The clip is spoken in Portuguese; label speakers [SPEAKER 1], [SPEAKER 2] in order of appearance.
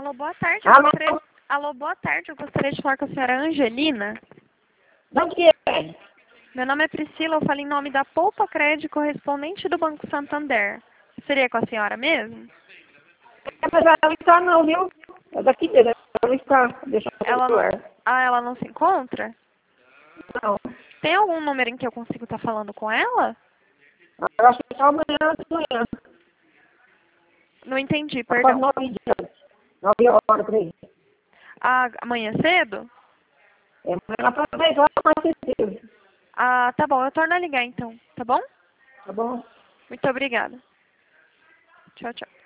[SPEAKER 1] Alô, boa tarde.
[SPEAKER 2] Alô?
[SPEAKER 1] Alô, boa tarde. Eu gostaria de falar com a senhora Angelina.
[SPEAKER 2] De onde que é?
[SPEAKER 1] Meu nome é Priscila, eu falo em nome da Poupa Crédito correspondente do Banco Santander. Seria com a senhora mesmo?
[SPEAKER 2] Mas ela não está não, viu? É daqui dentro, ela não está. Deixa eu
[SPEAKER 1] Ela não...
[SPEAKER 2] celular.
[SPEAKER 1] Ah, ela não se encontra?
[SPEAKER 2] Não.
[SPEAKER 1] Tem algum número em que eu consigo estar falando com ela?
[SPEAKER 2] Eu acho que só amanhã de manhã.
[SPEAKER 1] Não entendi,
[SPEAKER 2] Após
[SPEAKER 1] perdão.
[SPEAKER 2] 9 dias. 9 horas por aí.
[SPEAKER 1] Ah, amanhã cedo?
[SPEAKER 2] É, amanhã para 10 horas mais acessível.
[SPEAKER 1] Ah, tá bom, eu torno a ligar então, tá bom?
[SPEAKER 2] Tá bom?
[SPEAKER 1] Muito obrigada. Tchau, tchau.